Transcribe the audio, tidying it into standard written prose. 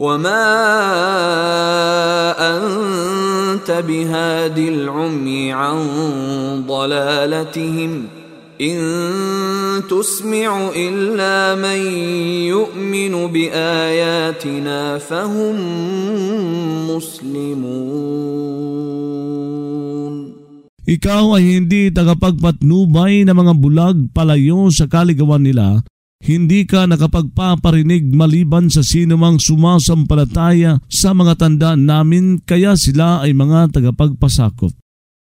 وَمَا أَنْتَ بِهَادِ الْعُمْيِ عَنْ ضَلَالَتِهِمْ إِنْ تُسْمِعُ إِلَّا مَنْ يُؤْمِنُ بِآيَاتِنَا فَهُمْ مُسْلِمُونَ. Ikaw ay hindi tagapagpatnubay ng mga bulag palayo sa kaligawan nila. Hindi ka nakapagpaparinig maliban sa sinumang sumasampalataya sa mga tanda namin, kaya sila ay mga tagapagpasakop.